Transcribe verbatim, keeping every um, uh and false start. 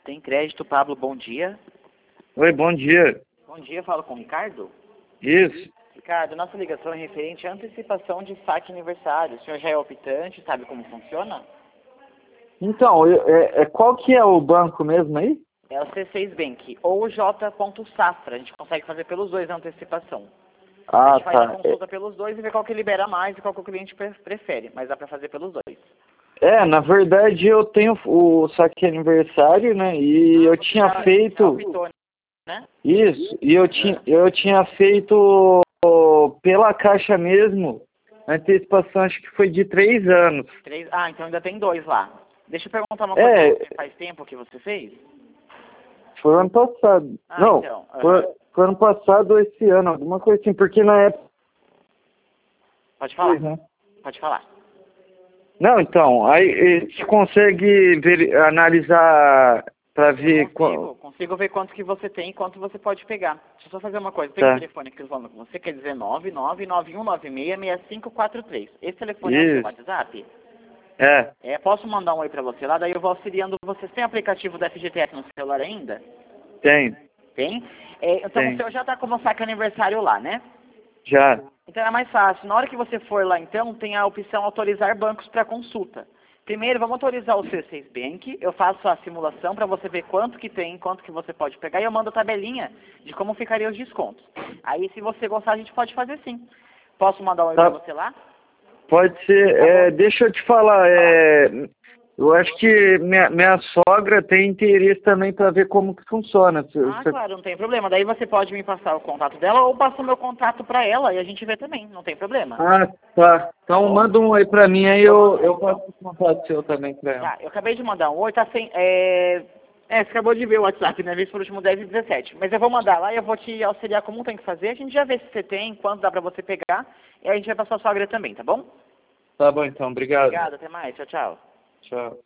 Tem crédito, Pablo, bom dia. Oi, bom dia. Bom dia, falo com o Ricardo. Isso. Ricardo, nossa ligação é referente à antecipação de saque aniversário. O senhor já é optante, sabe como funciona? Então, eu- é, é- qual que é o banco mesmo aí? É o C seis Bank ou o J. Safra. A gente consegue fazer pelos dois a antecipação. A Ah, gente faz a tá. consulta pelos dois e vê qual que libera mais e qual que o cliente pre- prefere. Mas dá para fazer pelos dois. É, na verdade eu tenho o saque aniversário, né? E eu Você tinha já, já feito optou, né? isso, e eu tinha, eu tinha feito pela Caixa mesmo, a antecipação acho que foi de três anos. Três... Ah, então ainda tem dois lá. Deixa eu perguntar uma coisa É, pra você. Faz tempo que você fez? foi ano passado. Ah, Não, então. foi, aham. foi ano passado ou esse ano, alguma coisa assim, porque na época. Pode falar. Né? Pode falar. Não, então, aí eh, você consegue ver, analisar para Eu ver consigo, qual. consigo ver quanto que você tem e quanto você pode pegar. Deixa eu só fazer uma coisa. Tem um Tá. telefone aqui falando com você, que é dezenove, nove nove um nove seis, seis cinco quatro três. Esse telefone é o seu Isso. WhatsApp? É, É, posso mandar um oi pra você lá, daí eu vou auxiliando vocês. Tem aplicativo da F G T S no celular ainda? tem, Tem? É, então o tem. seu já tá como saque aniversário lá, né? Já. Então é mais fácil. Na hora que você for lá, então, tem a opção autorizar bancos para consulta. Primeiro, vamos autorizar o C seis Bank. Eu faço a simulação para você ver quanto que tem, quanto que você pode pegar. E eu mando a tabelinha de como ficariam os descontos. Aí, se você gostar, a gente pode fazer sim. Posso mandar um e-mail Tá. para você lá? Pode ser. É, deixa eu te falar, é, eu acho que minha, minha sogra tem interesse também para ver como que funciona. Se- Ah, se- claro, não tem problema. Daí você pode me passar o contato dela ou passa o meu contato para ela e a gente vê também. Não tem problema. Ah, tá. Tá Então bom? manda um aí para mim, aí Vou eu, mandar, eu então. passo o contato seu também para ela. Tá, eu acabei de mandar um oi, tá sem. É, é, você acabou de ver o WhatsApp, né? Vez por último dez e dezessete. Mas eu vou mandar lá e eu vou te auxiliar como tem que fazer. A gente já vê se você tem, quanto dá pra você pegar. E a gente vai pra sua sogra também, tá bom? Tá bom então, obrigado. Obrigado, até mais. Tchau, tchau. Tchau.